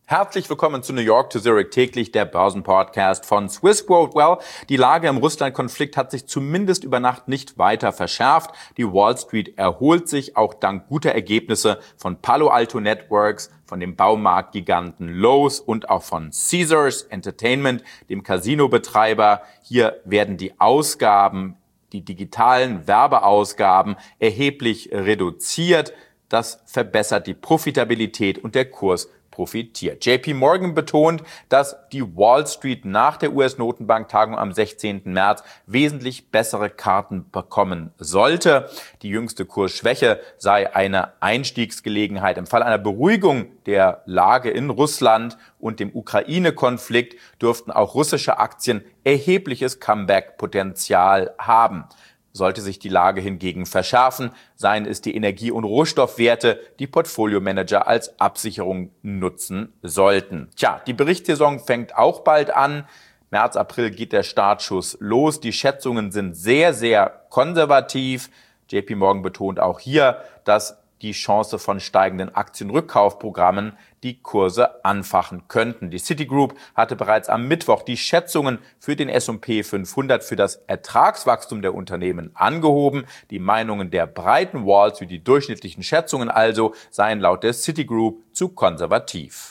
Herzlich willkommen zu New York to Zurich täglich, der Börsenpodcast von Swissquote. Well, die Lage im Russland-Konflikt hat sich zumindest über Nacht nicht weiter verschärft. Die Wall Street erholt sich, auch dank guter Ergebnisse von Palo Alto Networks, von dem Baumarktgiganten Lowe's und auch von Caesars Entertainment, dem Casinobetreiber. Hier werden die Ausgaben, die digitalen Werbeausgaben erheblich reduziert. Das verbessert die Profitabilität und der Kurs profitiert. JP Morgan betont, dass die Wall Street nach der US-Notenbank-Tagung am 16. März wesentlich bessere Karten bekommen sollte. Die jüngste Kursschwäche sei eine Einstiegsgelegenheit. Im Fall einer Beruhigung der Lage in Russland und dem Ukraine-Konflikt dürften auch russische Aktien erhebliches Comeback-Potenzial haben. Sollte sich die Lage hingegen verschärfen, seien es die Energie- und Rohstoffwerte, die Portfolio-Manager als Absicherung nutzen sollten. Die Berichtssaison fängt auch bald an. März, April geht der Startschuss los. Die Schätzungen sind sehr, sehr konservativ. JP Morgan betont auch hier, dass die Chance von steigenden Aktienrückkaufprogrammen die Kurse anfachen könnten. Die Citigroup hatte bereits am Mittwoch die Schätzungen für den S&P 500 für das Ertragswachstum der Unternehmen angehoben. Die Meinungen der breiten Wall Street, die durchschnittlichen Schätzungen also, seien laut der Citigroup zu konservativ.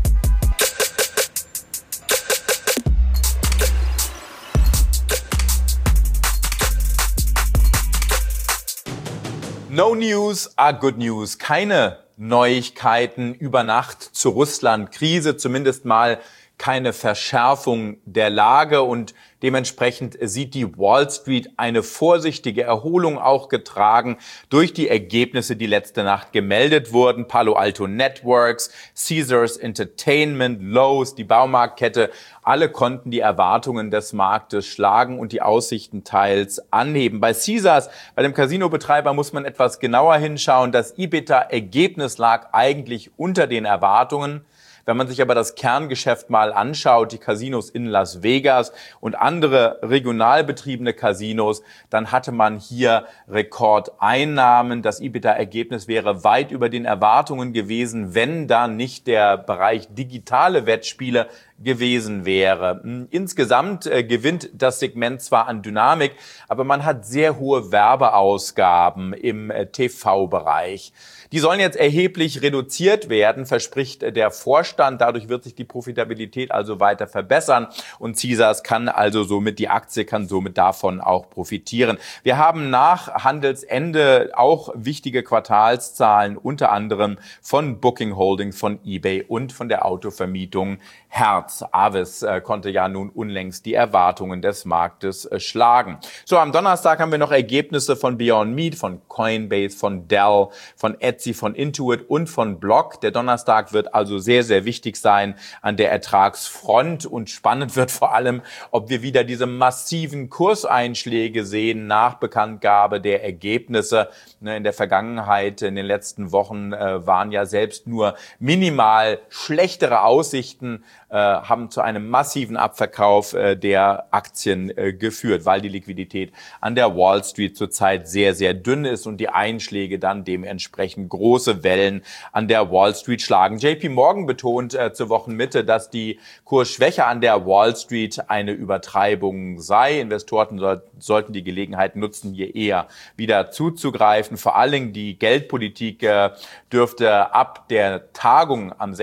No news are good news. Keine Neuigkeiten über Nacht zur Russland-Krise, zumindest mal keine Verschärfung der Lage, und dementsprechend sieht die Wall Street eine vorsichtige Erholung auch getragen durch die Ergebnisse, die letzte Nacht gemeldet wurden. Palo Alto Networks, Caesars Entertainment, Lowe's, die Baumarktkette, alle konnten die Erwartungen des Marktes schlagen und die Aussichten teils anheben. Bei Caesars, bei dem Casinobetreiber, muss man etwas genauer hinschauen. Das EBITDA-Ergebnis lag eigentlich unter den Erwartungen. Wenn man sich aber das Kerngeschäft mal anschaut, die Casinos in Las Vegas und andere regional betriebene Casinos, dann hatte man hier Rekordeinnahmen. Das EBITDA-Ergebnis wäre weit über den Erwartungen gewesen, wenn da nicht der Bereich digitale Wettspiele gewesen wäre. Insgesamt gewinnt das Segment zwar an Dynamik, aber man hat sehr hohe Werbeausgaben im TV-Bereich. Die sollen jetzt erheblich reduziert werden, verspricht der Vorstand. Dadurch wird sich die Profitabilität also weiter verbessern und Caesars die Aktie kann somit davon auch profitieren. Wir haben nach Handelsende auch wichtige Quartalszahlen, unter anderem von Booking Holdings, von eBay und von der Autovermietung Hertz. Avis konnte ja nun unlängst die Erwartungen des Marktes schlagen. So, am Donnerstag haben wir noch Ergebnisse von Beyond Meat, von Coinbase, von Dell, von Etsy, von Intuit und von Block. Der Donnerstag wird also sehr, sehr wichtig sein an der Ertragsfront, und spannend wird vor allem, ob wir wieder diese massiven Kurseinschläge sehen nach Bekanntgabe der Ergebnisse. In der Vergangenheit, in den letzten Wochen waren ja selbst nur minimal schlechtere Aussichten, haben zu einem massiven Abverkauf der Aktien geführt, weil die Liquidität an der Wall Street zurzeit sehr, sehr dünn ist und die Einschläge dann dementsprechend große Wellen an der Wall Street schlagen. JP Morgan betont zur Wochenmitte, dass die Kursschwäche an der Wall Street eine Übertreibung sei. Investoren sollten die Gelegenheit nutzen, hier eher wieder zuzugreifen. Vor allen Dingen die Geldpolitik dürfte ab der Tagung ab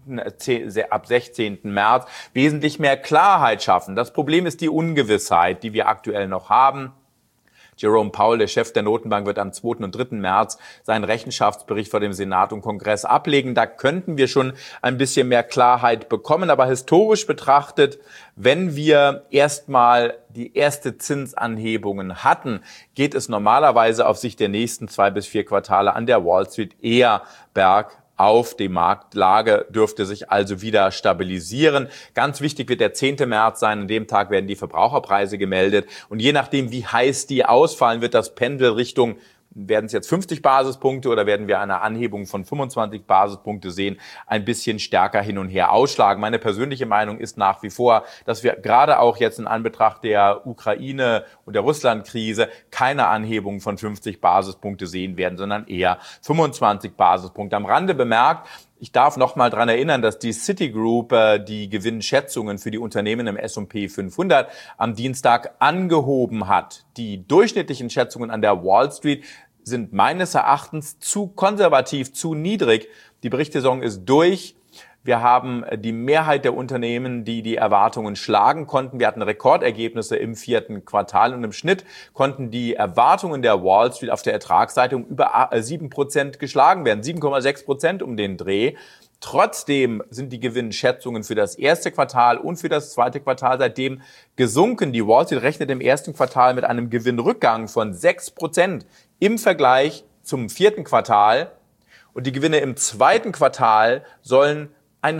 16. März wesentlich mehr Klarheit schaffen. Das Problem ist die Ungewissheit, die wir aktuell noch haben. Jerome Powell, der Chef der Notenbank, wird am 2. und 3. März seinen Rechenschaftsbericht vor dem Senat und Kongress ablegen. Da könnten wir schon ein bisschen mehr Klarheit bekommen. Aber historisch betrachtet, wenn wir erstmal die erste Zinsanhebungen hatten, geht es normalerweise auf Sicht der nächsten 2 bis 4 Quartale an der Wall Street eher bergauf. Die Marktlage dürfte sich also wieder stabilisieren. Ganz wichtig wird der 10. März sein. An dem Tag werden die Verbraucherpreise gemeldet. Und je nachdem, wie heiß die ausfallen, wird das Pendel Richtung werden es jetzt 50 Basispunkte oder werden wir eine Anhebung von 25 Basispunkte sehen, ein bisschen stärker hin und her ausschlagen. Meine persönliche Meinung ist nach wie vor, dass wir gerade auch jetzt in Anbetracht der Ukraine- und der Russland-Krise keine Anhebung von 50 Basispunkte sehen werden, sondern eher 25 Basispunkte. Am Rande bemerkt, Ich darf noch mal daran erinnern, dass die Citigroup die Gewinnschätzungen für die Unternehmen im S&P 500 am Dienstag angehoben hat. Die durchschnittlichen Schätzungen an der Wall Street sind meines Erachtens zu konservativ, zu niedrig. Die Berichtssaison ist durch. Wir haben die Mehrheit der Unternehmen, die die Erwartungen schlagen konnten. Wir hatten Rekordergebnisse im 4. Quartal und im Schnitt konnten die Erwartungen der Wall Street auf der Ertragsseite um über 7% geschlagen werden. 7,6% um den Dreh. Trotzdem sind die Gewinnschätzungen für das erste Quartal und für das zweite Quartal seitdem gesunken. Die Wall Street rechnet im ersten Quartal mit einem Gewinnrückgang von 6% im Vergleich zum 4. Quartal. Und die Gewinne im zweiten Quartal sollen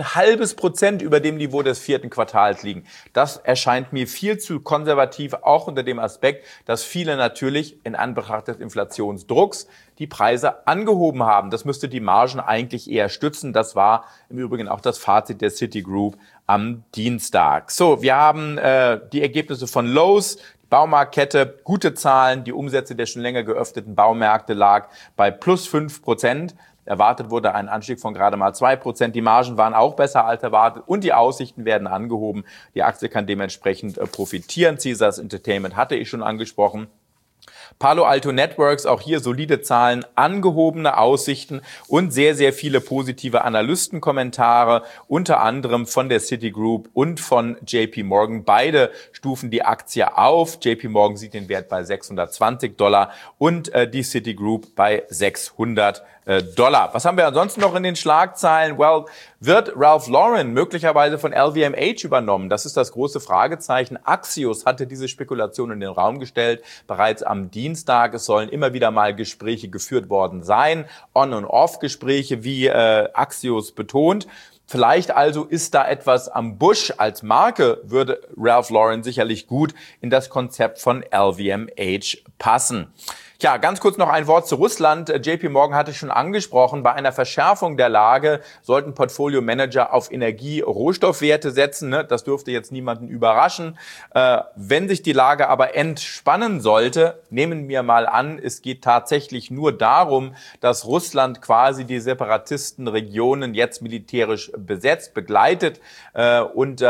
0,5% über dem Niveau des 4. Quartals liegen. Das erscheint mir viel zu konservativ, auch unter dem Aspekt, dass viele natürlich in Anbetracht des Inflationsdrucks die Preise angehoben haben. Das müsste die Margen eigentlich eher stützen. Das war im Übrigen auch das Fazit der Citigroup am Dienstag. So, wir haben die Ergebnisse von Lowe's. Baumarktkette, gute Zahlen. Die Umsätze der schon länger geöffneten Baumärkte lag bei plus 5%. Erwartet wurde ein Anstieg von gerade mal 2%. Die Margen waren auch besser als erwartet und die Aussichten werden angehoben. Die Aktie kann dementsprechend profitieren. Caesars Entertainment hatte ich schon angesprochen. Palo Alto Networks, auch hier solide Zahlen, angehobene Aussichten und sehr, sehr viele positive Analystenkommentare, unter anderem von der Citigroup und von JP Morgan. Beide stufen die Aktie auf. JP Morgan sieht den Wert bei $620 und die Citigroup bei $600. Was haben wir ansonsten noch in den Schlagzeilen? Well, wird Ralph Lauren möglicherweise von LVMH übernommen? Das ist das große Fragezeichen. Axios hatte diese Spekulation in den Raum gestellt, bereits am Dienstag. Es sollen immer wieder mal Gespräche geführt worden sein, On- und Off-Gespräche, wie Axios betont. Vielleicht also ist da etwas am Busch. Als Marke würde Ralph Lauren sicherlich gut in das Konzept von LVMH passen. Ja, ganz kurz noch ein Wort zu Russland. JP Morgan hatte schon angesprochen, bei einer Verschärfung der Lage sollten Portfolio-Manager auf Energie-Rohstoffwerte setzen. Das dürfte jetzt niemanden überraschen. Wenn sich die Lage aber entspannen sollte, nehmen wir mal an, es geht tatsächlich nur darum, dass Russland quasi die Separatistenregionen jetzt militärisch besetzt, begleitet und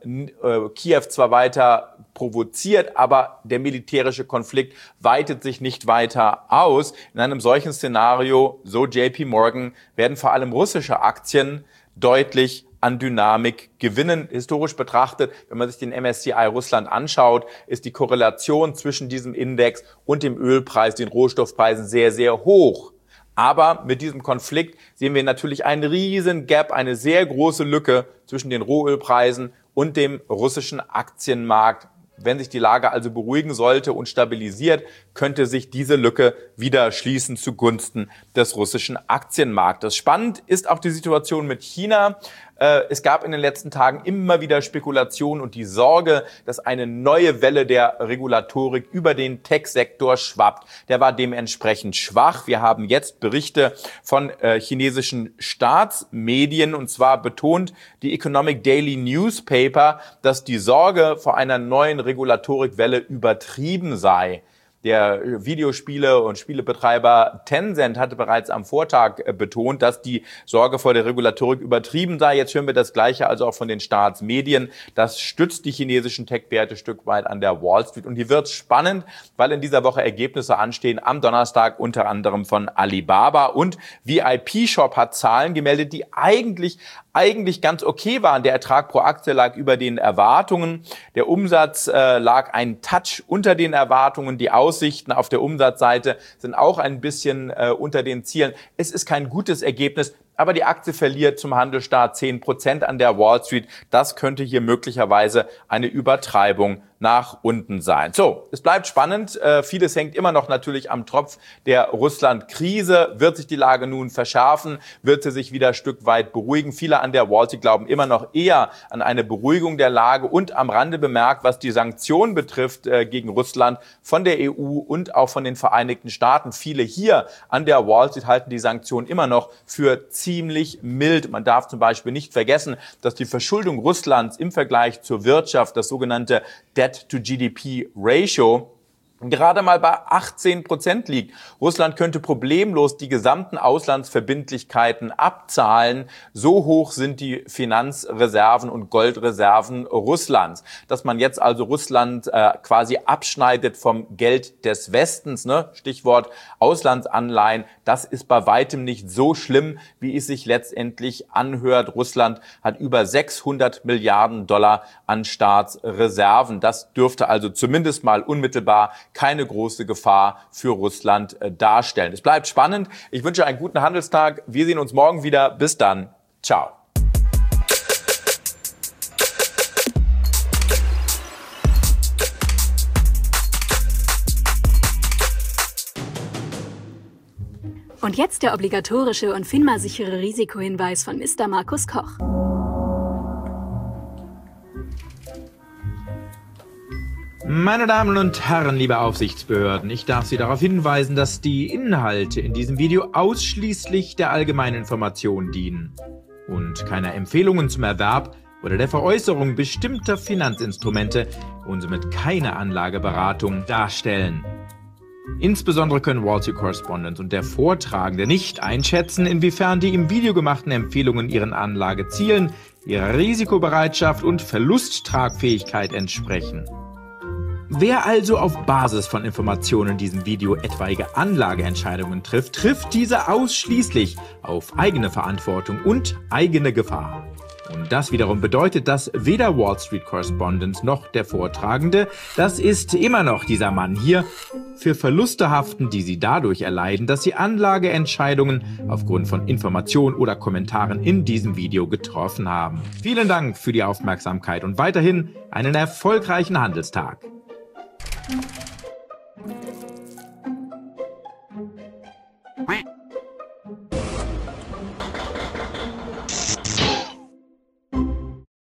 Kiew zwar weiter provoziert, aber der militärische Konflikt weitet sich nicht weiter aus. In einem solchen Szenario, so JP Morgan, werden vor allem russische Aktien deutlich an Dynamik gewinnen. Historisch betrachtet, wenn man sich den MSCI Russland anschaut, ist die Korrelation zwischen diesem Index und dem Ölpreis, den Rohstoffpreisen sehr, sehr hoch. Aber mit diesem Konflikt sehen wir natürlich einen riesen Gap, eine sehr große Lücke zwischen den Rohölpreisen und dem russischen Aktienmarkt. Wenn sich die Lage also beruhigen sollte und stabilisiert, könnte sich diese Lücke wieder schließen zugunsten des russischen Aktienmarktes. Spannend ist auch die Situation mit China. Es gab in den letzten Tagen immer wieder Spekulationen und die Sorge, dass eine neue Welle der Regulatorik über den Tech-Sektor schwappt. Der war dementsprechend schwach. Wir haben jetzt Berichte von chinesischen Staatsmedien, und zwar betont die Economic Daily Newspaper, dass die Sorge vor einer neuen Regulatorikwelle übertrieben sei. Der Videospiele- und Spielebetreiber Tencent hatte bereits am Vortag betont, dass die Sorge vor der Regulatorik übertrieben sei. Jetzt hören wir das Gleiche also auch von den Staatsmedien. Das stützt die chinesischen Tech-Werte ein Stück weit an der Wall Street. Und hier wird es spannend, weil in dieser Woche Ergebnisse anstehen. Am Donnerstag unter anderem von Alibaba. Und VIP-Shop hat Zahlen gemeldet, die eigentlich ganz okay waren. Der Ertrag pro Aktie lag über den Erwartungen. Der Umsatz lag einen Touch unter den Erwartungen. Die Aussichten auf der Umsatzseite sind auch ein bisschen unter den Zielen. Es ist kein gutes Ergebnis, aber die Aktie verliert zum Handelsstart 10% an der Wall Street. Das könnte hier möglicherweise eine Übertreibung nach unten sein. So, es bleibt spannend. Vieles hängt immer noch natürlich am Tropf der Russland-Krise. Wird sich die Lage nun verschärfen? Wird sie sich wieder ein Stück weit beruhigen? Viele an der Wall Street glauben immer noch eher an eine Beruhigung der Lage. Und am Rande bemerkt, was die Sanktionen betrifft gegen Russland von der EU und auch von den Vereinigten Staaten. Viele hier an der Wall Street halten die Sanktionen immer noch für ziemlich mild. Man darf zum Beispiel nicht vergessen, dass die Verschuldung Russlands im Vergleich zur Wirtschaft, das sogenannte Debt-to-GDP-Ratio, gerade mal bei 18% liegt. Russland könnte problemlos die gesamten Auslandsverbindlichkeiten abzahlen. So hoch sind die Finanzreserven und Goldreserven Russlands. Dass man jetzt also Russland quasi abschneidet vom Geld des Westens, ne? Stichwort Auslandsanleihen, das ist bei weitem nicht so schlimm, wie es sich letztendlich anhört. Russland hat über 600 Milliarden Dollar an Staatsreserven. Das dürfte also zumindest mal unmittelbar keine große Gefahr für Russland darstellen. Es bleibt spannend. Ich wünsche einen guten Handelstag. Wir sehen uns morgen wieder. Bis dann. Ciao. Und jetzt der obligatorische und FINMA-sichere Risikohinweis von Mr. Markus Koch. Meine Damen und Herren, liebe Aufsichtsbehörden, ich darf Sie darauf hinweisen, dass die Inhalte in diesem Video ausschließlich der allgemeinen Information dienen und keiner Empfehlungen zum Erwerb oder der Veräußerung bestimmter Finanzinstrumente und somit keine Anlageberatung darstellen. Insbesondere können Wall Street Correspondent und der Vortragende nicht einschätzen, inwiefern die im Video gemachten Empfehlungen ihren Anlagezielen, ihrer Risikobereitschaft und Verlusttragfähigkeit entsprechen. Wer also auf Basis von Informationen in diesem Video etwaige Anlageentscheidungen trifft, trifft diese ausschließlich auf eigene Verantwortung und eigene Gefahr. Und das wiederum bedeutet, dass weder Wall Street Correspondent noch der Vortragende, das ist immer noch dieser Mann hier, für Verluste haften, die sie dadurch erleiden, dass sie Anlageentscheidungen aufgrund von Informationen oder Kommentaren in diesem Video getroffen haben. Vielen Dank für die Aufmerksamkeit und weiterhin einen erfolgreichen Handelstag.